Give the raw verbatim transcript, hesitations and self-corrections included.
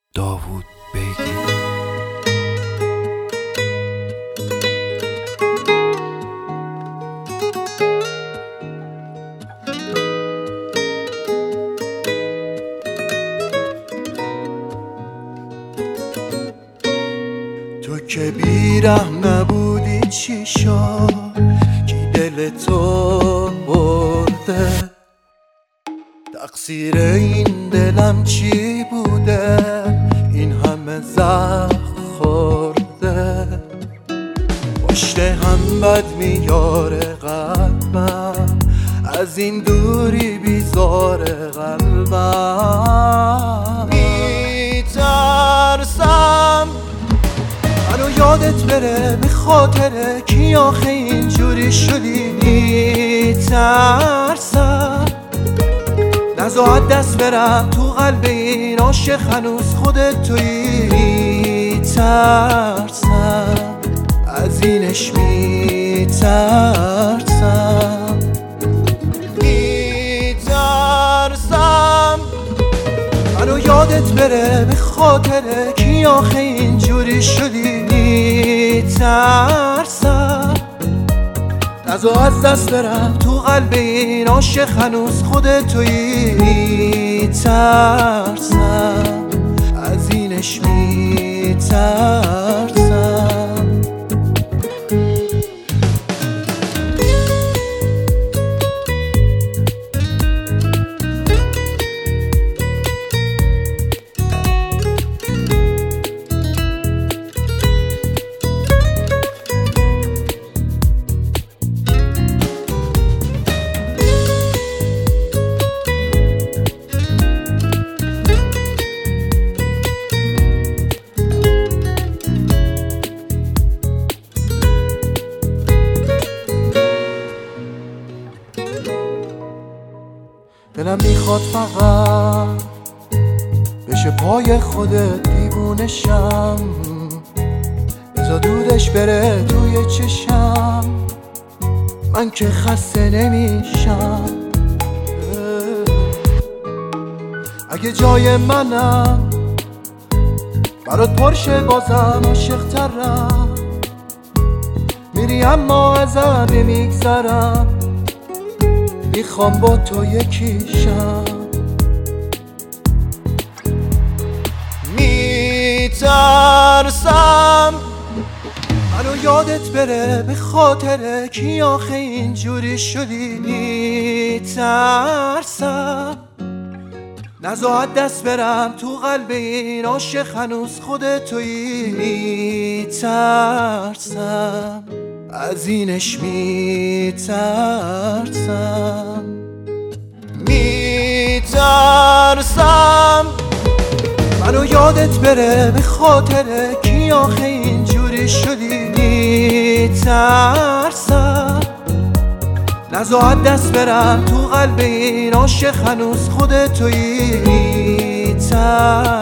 داوود بیگی. تو که بیرحم نبودی چی شد؟ کی دل تو برده؟ تقصیر این دلم چی بوده؟ این همه زخم خورده. پشت هم بد میاره قلبم، از این دوری بیزاره قلبم. میترسم منو یادت بره، به خاطر کی آخه اینجوری شدی. میترسم نزاعت دست برم تو قلب این عاشق، هنوز خودت تویی. میترسم از اینش میترسم. میترسم منو یادت بره، به خاطر کی آخه اینجوری شدی. میترسم نزا از دست برم تو قلب این عاشق، هنوز خودت تویی. میترسم از اینش میترسم. دلم میخواد فقط بشه پای خودت دیوونشم، بذار دودش بره توی چشم، من که خسته نمیشم. اگه جای منم برات پرشه بازم عاشق ترم، میری اما ازم نمیگذرم، میخوام با تو یکیشم. میترسم منو یادت بره، به خاطر کی آخه اینجوری شدی. میترسم نزاعت دست برم تو قلب این عاشق، هنوز خودت تویی. میترسم از اینش میترسم. میترسم منو یادت بره، به خاطر کی آخه اینجوری شدی. میترسم نزاعت دست برم تو قلب این عاشق، هنوز خودت تویی. میترسم